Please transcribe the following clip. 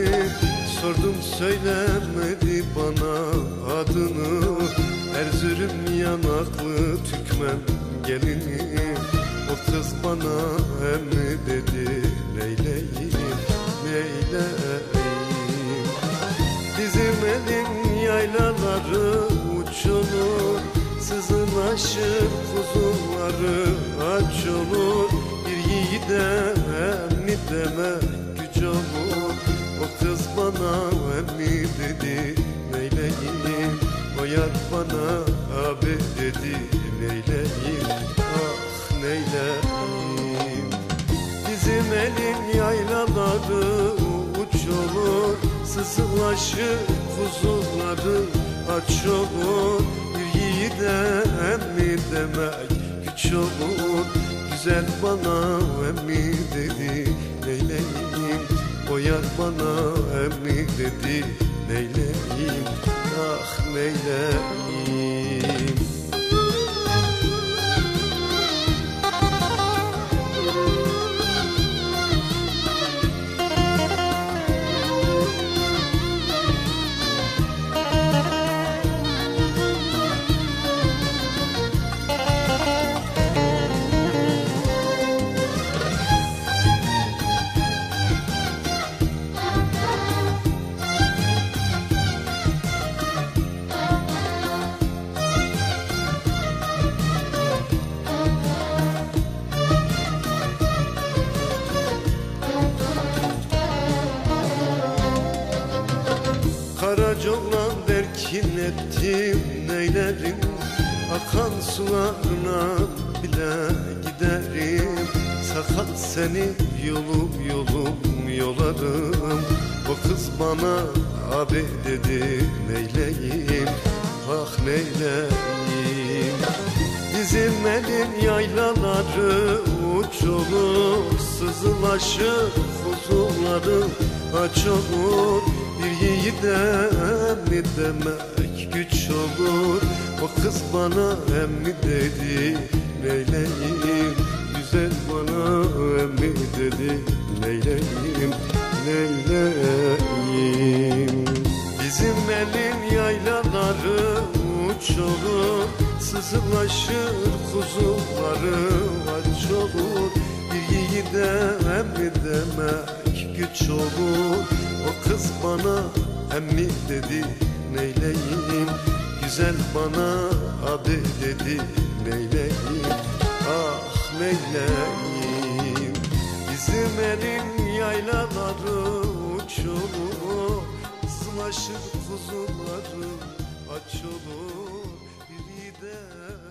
Sordum söylemedi bana adını, Erzurum yanaklı Türkmen gelini. O kız bana emmi dedi, neyleyim, neyleyim. Bizim elin yaylaları uçulur, sızılaşır kuzuları aç olur. Bir yiğide emmi deme güç olur. O kız bana emmi dedi, neyleyim. O yar bana abi dedi, neyleyim, ah neyleyim. Bizim elin yaylaları uç olur, sızılaşır kuzuları aç olur. Bir yiğide emmi demek güç olur. Güzel bana emmi dedi, neyleyim. O yar bana emmi dedi, neyleyim, ah neyleyim. Karacoğlan derkin ettim neylerim, akan sularına bile giderim. Sakal seni yolum yolum yolarım. O kız bana abi dedi, neyleyim, ah neyleyim. Bizim elin yaylaları uç olur, sızılaşır kuzuları aç olur. Bir yiğide emmi demek güç olur. O kız bana emmi dedi, neyleyim. Güzel bana emmi dedi, neyleyim, neyleyim. Bizim elin yaylaları uç olur, sızılaşır kuzuları aç olur. Bir yiğide emmi demek güç olur. O kız bana emmi dedi, neyleyim. Güzel bana abi dedi, neyleyim, ah neyleyim. Bizim elin yaylaları uçulur, sızlaşır kuzuları aç olur. Bir de